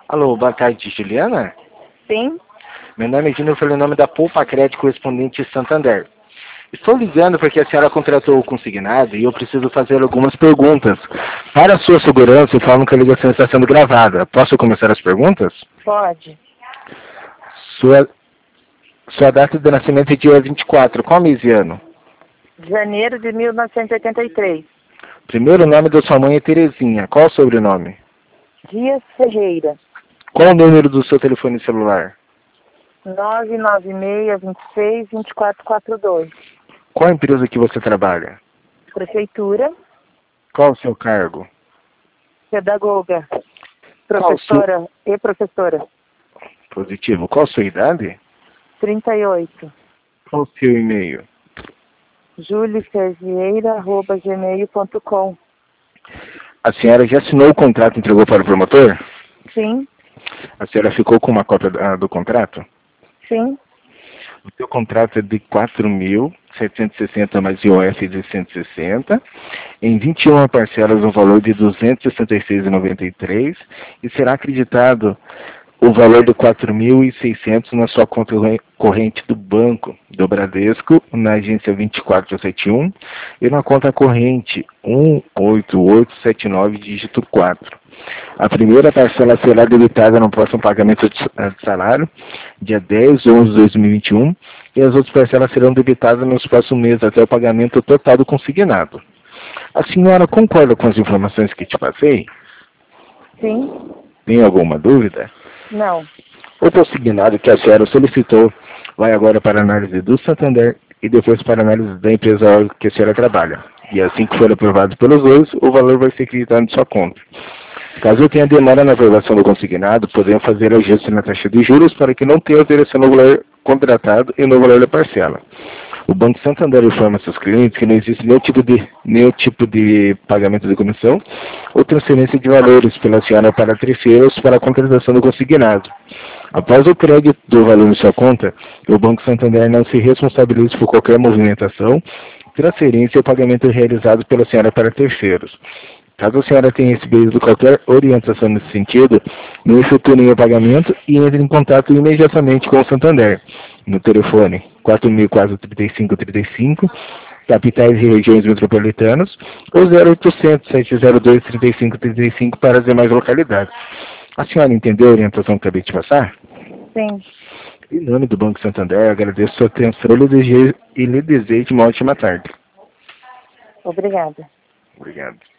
Alô, boa tarde, Juliana? Sim, Meu nome é Júnior, pelo nome da Poupa Crédito correspondente Santander. Estou ligando porque a senhora contratou o consignado e eu preciso fazer algumas perguntas. Para a sua segurança, falam que a ligação está sendo gravada. Posso começar as perguntas? pode. Sua, sua data de nascimento é dia 24. Qual mês e ano? Janeiro de 1983. Primeiro nome da sua mãe é Terezinha. Qual o sobrenome? Dias Ferreira. Qual o número do seu telefone celular? 996262442. Qual a empresa que você trabalha? Prefeitura, Qual o seu cargo? pedagoga, Qual o seu... professora e professora. Positivo. Qual a sua idade? 38. Qual o seu e-mail? julifervieira@gmail.com. A senhora já assinou o contrato e entregou para o promotor? Sim, A senhora ficou com uma cópia do contrato? sim, O seu contrato é de 4.760 mais IOF de 160, em 21 parcelas no valor de 266,93 e será acreditado o valor de 4.600 na sua conta corrente do banco, do Bradesco, na agência 2471 e na conta corrente 18879, dígito 4. A primeira parcela será debitada no próximo pagamento de salário, dia 10/11/2021, e as outras parcelas serão debitadas nos próximos meses até o pagamento total do consignado. A senhora concorda com as informações que te passei? sim, Tem alguma dúvida? não. O consignado que a senhora solicitou vai agora para a análise do Santander e depois para a análise da empresa que a senhora trabalha. E assim que for aprovado pelos dois, o valor vai ser acreditado em sua conta. Caso tenha demora na aprovação do consignado, podemos fazer ajuste na taxa de juros para que não tenha alteração no valor contratado e no valor da parcela. O Banco Santander informa seus clientes que não existe nenhum tipo de pagamento de comissão ou transferência de valores pela senhora para terceiros para a contratação do consignado. Após o crédito do valor em sua conta, o Banco Santander não se responsabiliza por qualquer movimentação, transferência ou pagamento realizado pela senhora para terceiros. Caso a senhora tenha recebido qualquer orientação nesse sentido, não efetue nenhum pagamento e entre em contato imediatamente com o Santander, no telefone 4.435-35, capitais e regiões metropolitanas, ou 0800-702-3535 para as demais localidades. A senhora entendeu a orientação que acabei de passar? Sim. Em nome do Banco Santander, agradeço sua atenção e lhe desejo uma ótima tarde. Obrigada. Obrigado.